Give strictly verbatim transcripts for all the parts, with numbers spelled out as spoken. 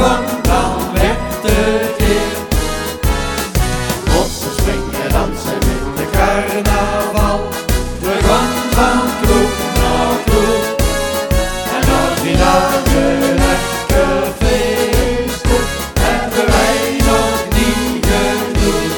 begon, dan werd het weer. Bossen springen, dansen met de carnaval. Begon van kroeg naar kroeg. En na drie dagen lekker feesten, hebben wij nog niet genoeg.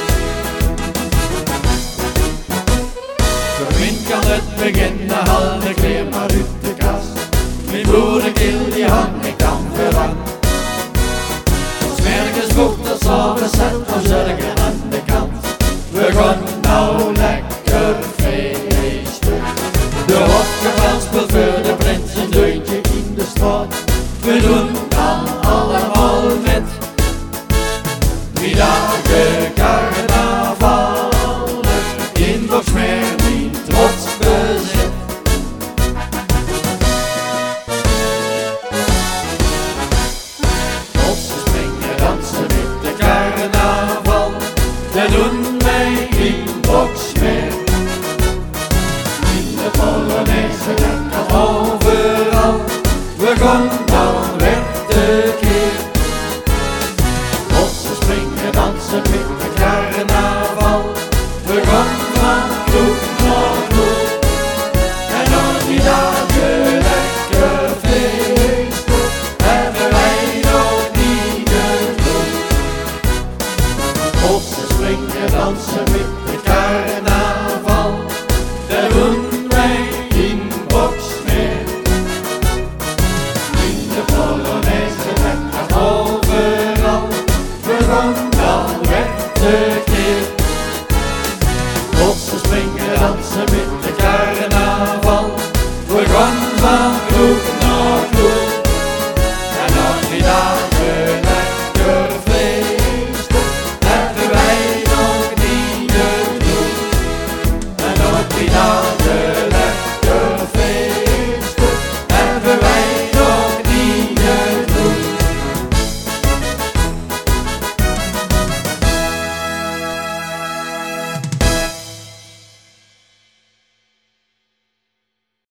Voor min kan het beginnen, haal de kleer maar uit de kast. Mijn boerenkeel die hang ik dan verlang. Als merkens boekt dat s'avonds zet, dan zorgen aan de kant. We gaan nou lekker feesten. De hofkapel speelt voor de prins een deuntje in de straat. We doen dan allemaal met drie dagen carnaval in Boxmeer, mijn trots bezit. Bossen springen, dansen met de carnaval. Dat doen wij in Boxmeer. In de Polonaise en nog overal. We gaan dan werd de keer. Bossen springen, dansen met de carnaval. We gaan van kroeg naar kroeg. En na die dagen lekker feesten, hebben wij nog niet genoeg. Bossen springen, dansen met